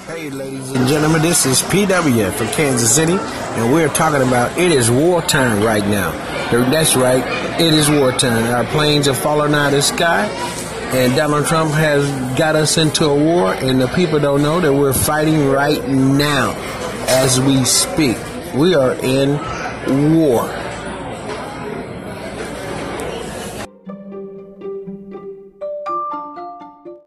Hey, ladies and gentlemen, this is PW from Kansas City, and we're talking about it is wartime right now. That's right, it is wartime. Our planes are falling out of the sky, and Donald Trump has got us into a war, and the people don't know that we're fighting right now as we speak. We are in war.